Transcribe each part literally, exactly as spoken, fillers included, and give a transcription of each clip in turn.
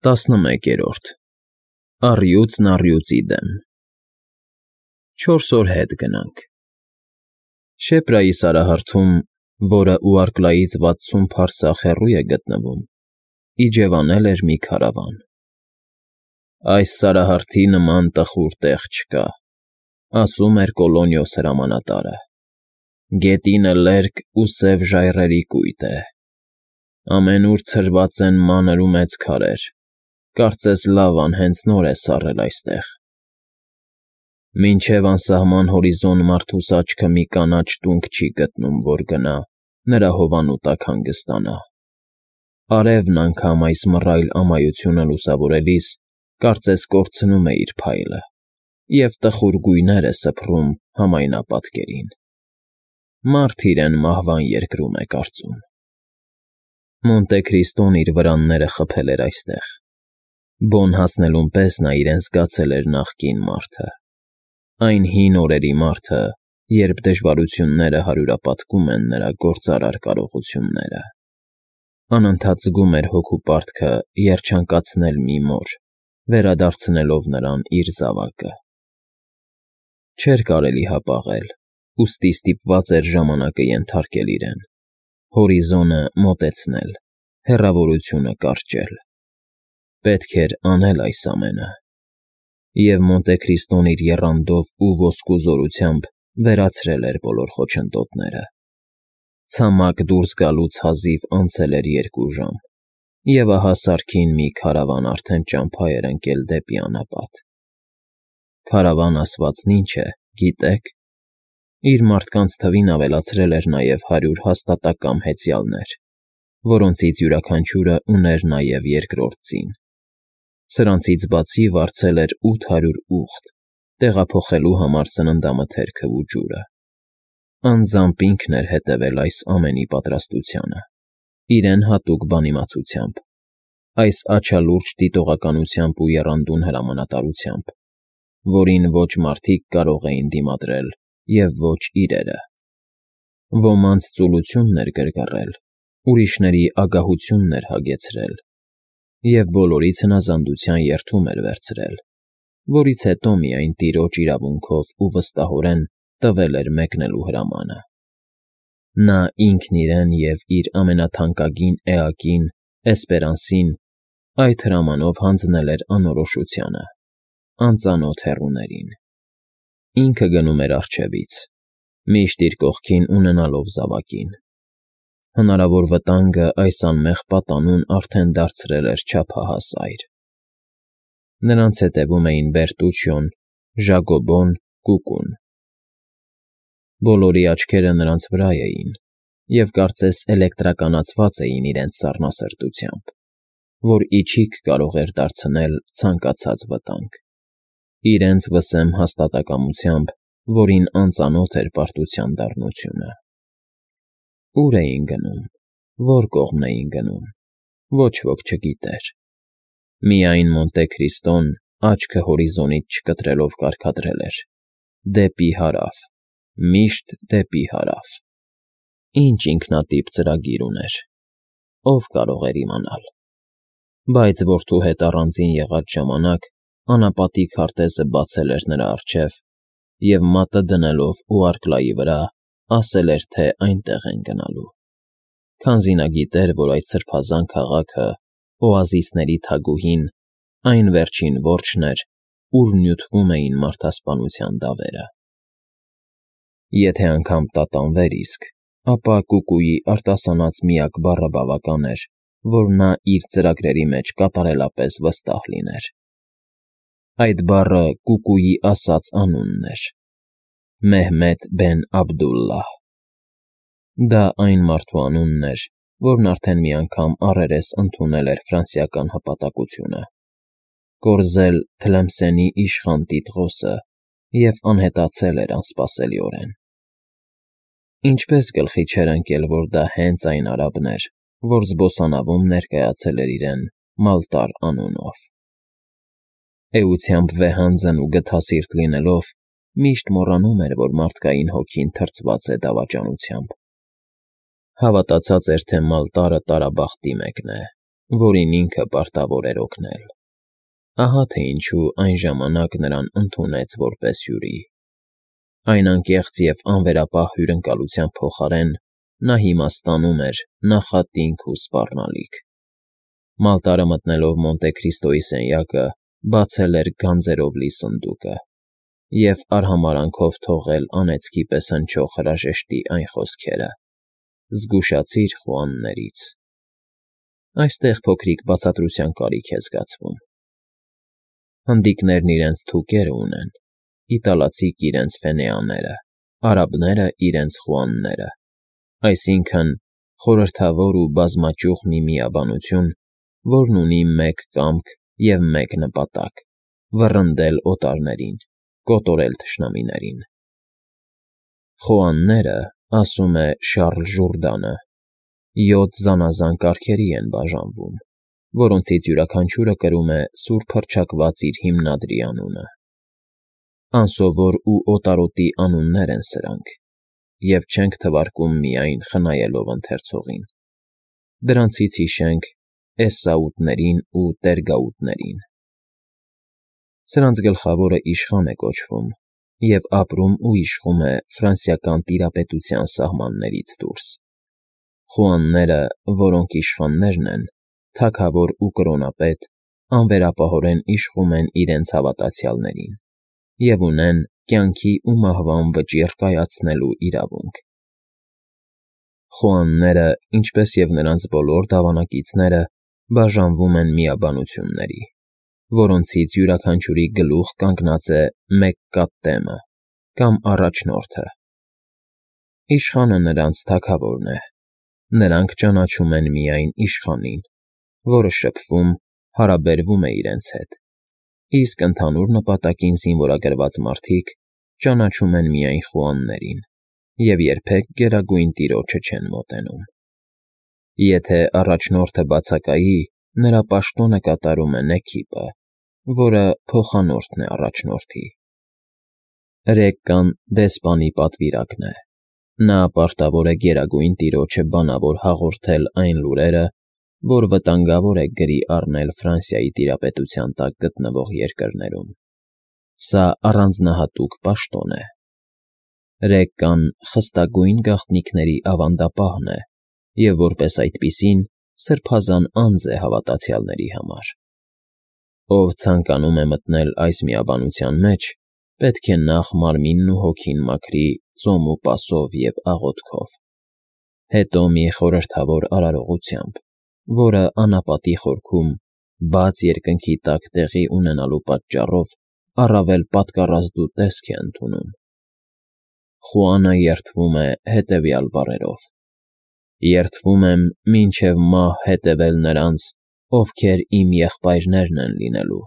Տասնմեկերորդ Առյուծն առյուծի դեմ Չորս օր հետ գնանք։ Շեպրայի սարահարթում, որը Ուարկլայից վաթսուն փարսախ հեռու է գտնվում, իջևանել էր մի քարավան։ Այս սարահարթի նման տխուր տեղ չկա, ասում էր Կոլոնիոս հրամանատարը։ Գետինը լերկ ու սև ժայռերի կույտ է։ Ամենուր ցրված են մանր ու մեծ քարեր, կարծես լավան հենց նոր է սառել այստեղ։ Մինչև անսահման հորիզոն մարդուս աչքը մի կանաչ տունկ չի գտնում, որ գնա, նրա հովանու տակ հանգստանա։ Արևն անգամ այս մռայլ ամայությունը լուսավորելիս կարծես կորցնում է իր փայլը, և տխուր գույներ է սփռում համայնապատկերին։ Մարդ իրեն մահվան երկրում է կարծում։ Մոնտե Քրիստոն իր վրանները խփել էր այստեղ։ Բոն հասնելուն պես նա իրեն զգացել էր նախկին մարդը։ Այն հին օրերի մարդը, երբ դժվարությունները հարյուրապատկում են նրա գործարար կարողությունները։ Անընդհատ զգում էր հոգու պարտքը երջանկացնել մի մոր, վերադարձնելով նրան իր զավակը։ Չէր կարելի հապաղել, ուստի ստիպված էր ժամանակը ենթարկել իրեն, հորիզոնը մոտեցնել, հեռավորությունը կարճել։ Պետք էր անել այս ամենը։ Եվ Մոնտե Քրիստոն իր եռանդով ու ոսկու զորությամբ վերացրել էր բոլոր խոչընդոտները։ Ցամաք դուրս գալուց հազիվ անցել էր երկու ժամ, և ահա սարքին մի քարավան արդեն ճամփա էր ընկել դեպի անապատ։ Քարավան ասվածն ինչ է, գիտե՞ք։ Իր մարդկանց թվին ավելացրել էր նաև հարյուր հաստատակամ հեծյալներ, որոնցից յուրաքանչյուրը ուներ նաև երկրորդ ծին։ Սրանցից բացի վարձել էր ութ հարյուր ուղտ, տեղափոխելու համար սննդամթերքը ու ջուրը։ Անձամբ ինքն էր հետևել այս ամենի պատրաստությանը, իրեն հատուկ բանիմացությամբ, այս աչալուրջ դիտողականությամբ ու եռանդուն հրամանատարությամբ, որին ոչ մարդիկ կարող էին դիմադրել և ոչ իրերը։ Ոմանց ծուլությունն էր գրգռել, ուրիշների ագահությունն էր հագեցրել, և բոլորից հնազանդության երդում էր վերցրել, որից հետո միայն տիրոջ իրավունքով ու վստահորեն տվել էր մեկնելու հրամանը։ Նա ինքն իրեն և իր ամենաթանկագին էակին՝ Էսպերանսին, այդ հրամանով հանձնել էր անորոշությանը, անծանոթ հեռուներին։ Ինքը գնում էր առջևից, միշտ իր կողքին ունենալով զավակին։ Հնարավոր վտանգը այս անմեղ պատանուն արդեն դարձրել էր չափահաս այր։ Նրանց հետևում էին Բերտուչիոն, Ժակոբոն, Կուկուն։ Բոլորի աչքերը նրանց վրա էին, և կարծես էլեկտրականացված էին իրենց սառնասրտությամբ, որ իչիք կարող էր դարձնել ցանկացած վտանգ։ Իրենց վսեմ հաստատակամությամբ, որին անծանոթ էր պարտության դառնությունը։ Ո՞ւր էին գնում, ո՞ր կողմն էին գնում, ոչ ոք չգիտեր։ Միայն Մոնտե Քրիստոն, աչքը հորիզոնից չկտրելով կարգադրել էր. դեպի հարավ, միշտ դեպի հարավ։ Ինչ ինքնատիպ ծրագիր ուներ, ով կարող էր իմանալ։ Բայց որդու հետ առանձին եղած ժամանակ անապատի քարտեզը բացել էր նրա առջև և մատը դնելով Ուարկլայի վրա ասել էր, թե այնտեղ են գնալու, քանզի նա գիտեր, որ այդ սրբազան քաղաքը, օազիսների թագուհին, այն վերջին որջն էր, ուր նյութվում էին մարդասպանության դավերը։ Եթե անգամ տատանվեր իսկ, ապա Կուկուի արտասանած միակ բառը բավական էր, որ նա իր ծրագրերի մեջ կատարելապես վստահ լիներ։ Այդ բառը Կուկուի ասած անունն էր. Մեհմեդ բեն Աբդուլլահ։ Դա այն մարդու անունն էր, որն արդեն մի անգամ առերես ընդունել էր ֆրանսիական հպատակությունը, կորզել Թլեմսենի իշխան Տիտղոսը և անհետացել էր անսպասելիորեն։ Ինչպես գլխի չէր ընկել, որ դա հենց այն արաբն էր, որ զբոսանավում ներկայացել էր իրեն Մալտար անունով։ Էությամբ վեհանձն ու գթասիրտ լինելով, միշտ մոռանում էր, որ մարդկային հոգին թրծված է դավաճանությամբ։ Հավատացած էր, թե Մալտարը տարաբախտի մեկն է, որին ինքը պարտավոր էր օգնել։ Ահա թե ինչու այն ժամանակ նրան ընդունեց որպես հյուրի։ Այն անկեղծ և անվերապահ հյուրընկալության փոխարեն նա հիմա ստանում էր նախատինք ու սպառնալիք։ Մալտարը մտնելով Մոնտե Քրիստոյի սենյակը բացել էր գանձերով լի սնդուկը և արհամարհանքով թողել անեծքի պես հնչող հրաժեշտի այն խոսքերը. «Զգուշացիր խոհաններից»։ Այստեղ փոքրիկ բացատրության կարիք է զգացվում։ Հնդիկներն իրենց թուկերը ունեն, իտալացիք իրենց ֆենեաները, արաբները իրենց խոհանները, այսինքն՝ խորհրդավոր ու բազմաճյուղ մի միաբանություն, որն ունի մեկ կամք և մեկ նպատակ՝ վռնդել օտարներին, կոտորել թշնամիներին։ Խոհանները, ասում է Շառլ Ժուրդանը, յոթ զանազան կարգերի են բաժանվում, որոնցից յուրաքանչյուրը կրում է սուրբ հռչակված իր հիմնադրի անունը։ Անսովոր ու օտարոտի անուններ են սրանք, և չենք թվարկում միայն խնայելով ընթերցողին։ Դրանցից հիշենք Էսսաուտներին ու Տերգաուտներին։ Սրանց գլխավորը իշխան է կոչվում և ապրում ու իշխում է ֆրանսիական տիրապետության սահմաններից դուրս։ Խոհանները, որոնք իշխաններն են, թագավոր ու կրոնապետ, անվերապահորեն իշխում են իրենց հավատացյալներին և ունեն կյանքի ու մահվան վճիռ կայացնելու իրավունք։ Խոհանները, ինչպես և նրանց բոլոր դավանակիցները, բաժանվում են միաբանությունների, որոնցից յուրաքանչյուրի գլուխ կանգնած է մեկ կաթեմը կամ առաջնորդը։ Իշխանը նրանց թագավորն է։ Նրանք ճանաչում են միայն իշխանին, որը շփվում, հարաբերվում է իրենց հետ, իսկ ընդհանուր նպատակին զինվորագրված մարդիկ ճանաչում են միայն խոհաններին և երբեք Գերագույն Տիրոջը չեն մոտենում։ Եթե առաջնորդը բացակայի, նրա պաշտոնը կատարում է Նեքիպը, որը փոխանորդն է առաջնորդի։ Ռեկկան դեսպանի պատվիրակն է։ Նա պարտավոր է Գերագույն Տիրոջը բանավոր հաղորդել այն լուրերը, որ վտանգավոր է գրի առնել Ֆրանսիայի տիրապետության տակ գտնվող երկրներում։ Սա առանձնահատուկ պաշտոն է։ Ռեկկան խստագույն գաղտնիքների ավանդապահն է և որպես այդպիսին սրբազան անձ է հավատացյալների համար։ Ով ցանկանում է մտնել այս միաբանության մեջ, պետք է նախ մարմինն ու հոգին մաքրի ծոմ ու պասով և աղոթքով, հետո մի խորհրդավոր արարողությամբ, որը անապատի խորքում, բաց երկնքի տակ տեղի ունենալու պատճառով առավել պատկառազդու տեսք է ընդունում։ Խոհանը երդվում է հետևյալ բառերով. «Երդվում եմ մինչև մահ հետևել նրանց, ովքեր իմ եղբայրներն են լինելու»։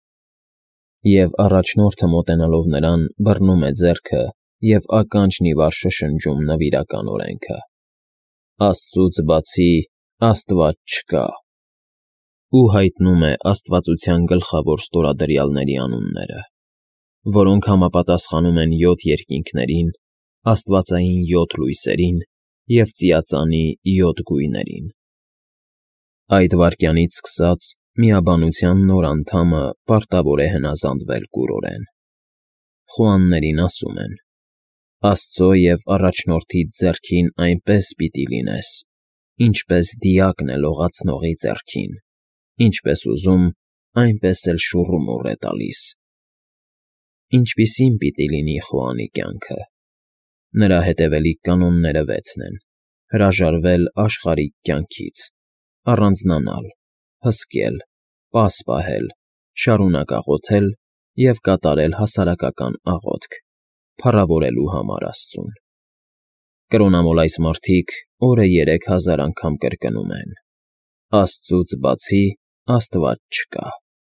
Եվ առաջնորդը մոտենալով նրան բռնում է ձեռքը և ականջն ի վար շշնջում նվիրական օրենքը. «Աստծուց բացի աստված չկա», ու հայտնում է աստվածության գլխավոր ստորադրյալների անունները, որոնք համապատասխանում են յոթ երկինքներին, աստվածային յոթ լույսերին և ծիածանի յոթ գույներին։ Այդ վայրկյանից սկսած միաբանության նոր անդամը պարտավոր է հնազանդվել կուրորեն։ Խոհաններին ասում են. «Աստծո և առաջնորդիդ ձեռքին այնպես պիտի լինես, ինչպես դիակն է լողացնողի ձեռքին, ինչպես ուզում, այնպես էլ շուռումուռ է տալիս»։ Ինչպիսի՞ն պիտի լինի խոհանի կյանքը։ Նրա հետևելիք կանոնները վեցն են. հրաժարվել աշխարհիկ կյանքից, առանձնանալ, հսկել, պաս պահել, շարունակ աղոթել և կատարել հասարակական աղոթք՝ փառավորելու համար Աստծուն։ Կրոնամոլ այս մարդիկ օրը երեք հազար անգամ կրկնում են. «Աստծուց բացի աստված չկա»։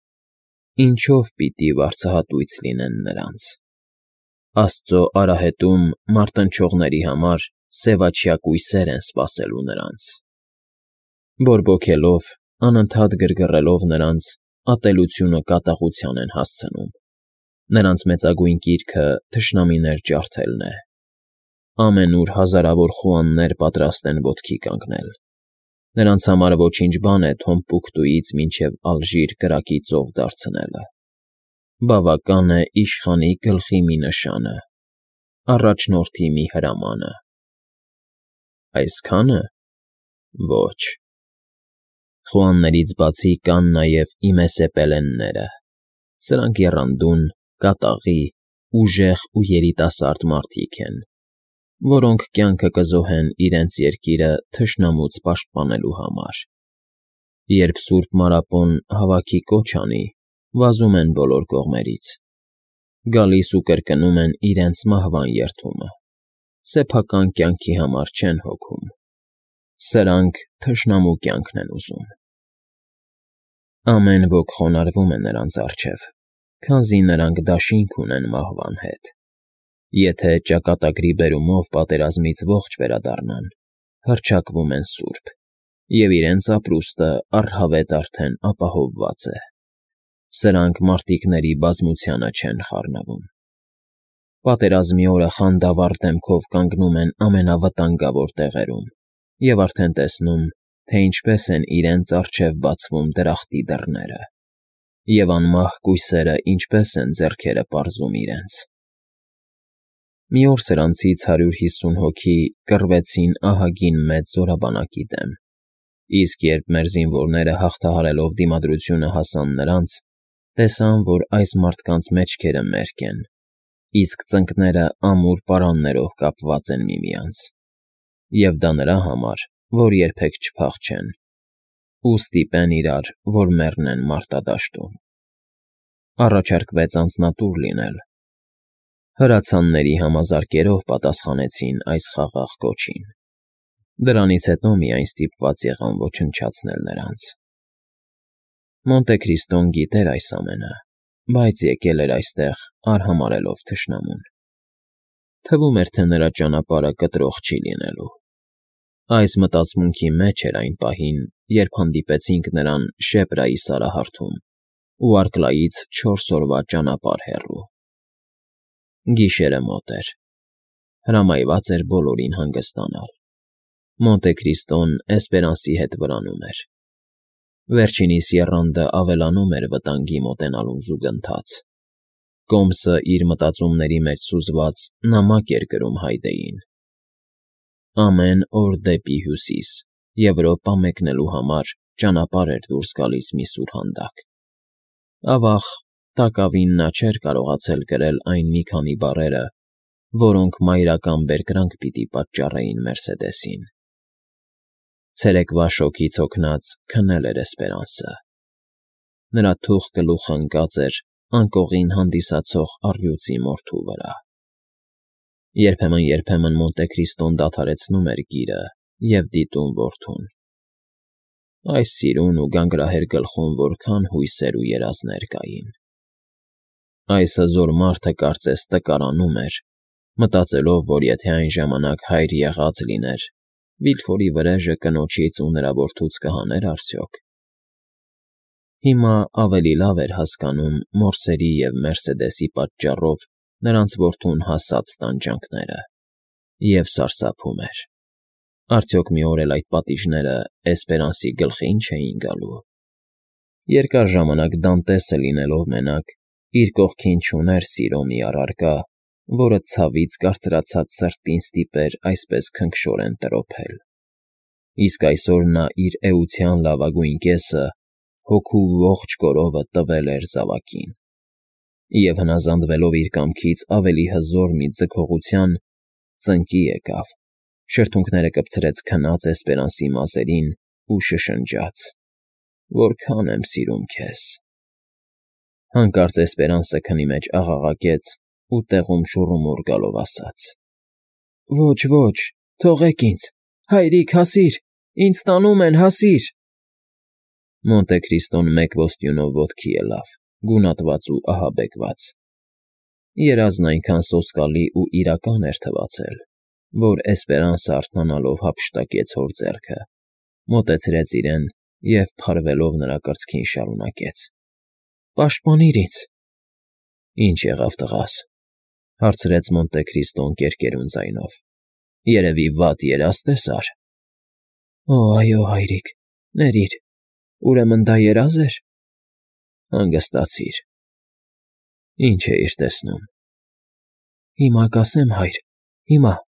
Ինչո՞վ պիտի վարձահատույց լինեն նրանց։ Աստծո արահետում մարտնչողների համար սևաչյա կույսեր են սպասելու նրանց։ Բորբոքելով, անընդհատ գրգռելով նրանց, ատելությունը կատաղության են հասցնում։ Նրանց մեծագույն կիրքը թշնամիներ ջարդելն է։ Ամենուր հազարավոր խոհաններ պատրաստ են ոտքի կանգնել։ Նրանց համար ոչինչ բան է Թոմպուկտուից մինչև Ալժիր կրակի ծով դարձնելը։ Բավական է իշխանի գլխի մի նշանը, առաջնորդի մի հրամանը։ Այսքա՞ն է։ Ոչ։ Խոհաններից բացի կան նաև իմեսեպելենները։ Սրանք եռանդուն, կատաղի, ուժեղ ու երիտասարդ մարդիկ են, որոնք կյանքը կզոհեն իրենց երկիրը թշնամուց պաշտպանելու համար։ Երբ Սուրբ Մարապոն հավաքի կոչ անի, վազում են բոլոր կողմերից, գալիս ու կրկնում են իրենց մահվան երդումը, սեփական կյանքի համար չեն հոգում, սրանք թշնամու կյանքն են ուզում։ Ամեն ոք խոնարհվում է նրանց առջև, քանզի նրանք դաշինք ունեն մահվան հետ։ Եթե ճակատագրի բերումով պատերազմից ողջ վերադառնան, հռչակվում են սուրբ, և իրենց ապրուստը առհավետ արդեն ապահովված է։ Սրանք մարտիկների բազմությանը չեն խառնվում։ Պատերազմի օրը խանդավառ դեմքով կանգնում են ամենավտանգավոր տեղերում և արդեն տեսնում, թե ինչպես են իրենց առջև բացվում դրախտի դռները, և անմահ կույսերը ինչպես են ձեռքերը պարզում իրենց։ Մի օր սրանցից հարյուր հիսուն հոգի կռվեցին ահագին մեծ զորաբանակի դեմ, իսկ երբ մեր զինվորները հաղթահարելով դիմադրությունը հասան նրանց, տեսան, որ այս մարդկանց մեջքերը մերկ են, իսկ ծնկները ամուր պարաններով կապված են միմյանց, և դա նրա համար, որ երբեք չփախչեն ու ստիպեն իրար, որ մեռնեն մարտադաշտում։ Առաջարկվեց անձնատուր լինել։ Հրացանների համազարկերով պատասխանեցին այս խաղաղ կոչին։ Դրանից հետո միայն ստիպված եղան ոչնչացնել նրանց։ Մոնտեկրիստոն գիտեր այս ամենը, բայց եկել էր այստեղ արհամարհելով թշնամուն։ Թվում էր, թե նրա ճանապարհը կտրող չի լինելու։ Այս մտածմունքի մեջ էր այն պահին, երբ հանդիպեցինք նրան Շեպրայի սարահարթում ու Արկլայից չորս օրվա ճանապարհ հեռու։ Գիշերը մոտ էր։ Հրամայված էր բոլորին հանգստանալ։ Մոնտեկրիստոն Էսպերանսի հետ վրանում էր։ Վերջինիս եռանդը ավելանում էր վտանգի մոտենալուն զուգընթաց։ Կոմսը իր մտածումների մեջ սուզված նամակ էր գրում Հայդեին։ Ամեն օր դեպի հյուսիս, Եվրոպա մեկնելու համար ճանապարհ էր դուրս գալիս մի սուրհանդակ։ Ավաղ, տակավին նա չէր կարողացել գրել այն մի քանի բառերը, որոնք մայրական բերկրանք պիտի պատճառեին Մերսեդեսին։ Ցերեկվա շոգից հոգնած քնել էր Էսպերանսը։ Նրա թուխ գլուխը ընկած էր անկողին հանդիսացող առյուծի մորթու վրա։ Երբեմն-երբեմն Մոնտեկրիստոն դադարեցնում էր գիրը և դիտում որդուն։ Այս սիրուն ու գանգրահեր գլխում որքան հույսեր ու երազներ կային։ Այս հզոր մարդը կարծես տկարանում էր, մտածելով, որ եթե այն ժամանակ հայր եղած լիներ, Վիլֆորի վրեժը կնոջից ու նրա որդուց կհաներ արդյոք։ Հիմա ավելի լավ էր հասկանում Մորսերի և Մերսեդեսի պատճառով նրանց որդուն հասած տանջանքները և սարսափում էր. արդյոք մի օր էլ այդ պատիժները Էսպերանսի գլխի՞ն չէին գալու։ Երկար ժամանակ Դանտեսը լինելով մենակ, իր կողքին չուներ սիրո մի առարկա, որը ցավից կարծրացած սրտին ստիպեր այսպես քնքշորեն տրոփել։ Իսկ այսօր նա իր էության լավագույն կեսը, հոգու ողջ կորովը տվել էր զավակին։ Եվ հնազանդվելով իր կամքից ավելի հզոր մի ձգողության, ծնկի եկավ, շրթունքները կպցրեց քնած Էսպերանսի մազերին ու շշնջաց. «Որքան եմ սիրում քեզ»։ Հանկարծ Էսպերանսը քնի մեջ աղաղակեց ու տեղում շուռումուռ գալով ասաց. «Ոչ, ոչ, թողեք ինձ, հայրիկ, հասիր, ինձ տանում են, հասիր»։ Մոնտեկրիստոն մեկ ոստյունով ոտքի ելավ, գունատված ու ահաբեկված։ Երազն այնքան սոսկալի ու իրական էր թվացել, որ Էսպերանսը արթնանալով հափշտակեց հոր ձեռքը, մոտեցրեց իրեն և փարվելով նրա կրծքին շարունակեց. «Պաշտպանիր ինձ»։ «Ինչ եղավ, տղաս», հարցրեց Մոնտեկրիստոն կերկերուն ձայնով։ «Երևի վատ երազ տեսար»։ Օ, այո, հայրիկ, ներիր, ուրեմն դա երազ էր… Հանգստացիր… Ի՞նչ էիր տեսնում… Հիմա կասեմ, հայր, հիմա։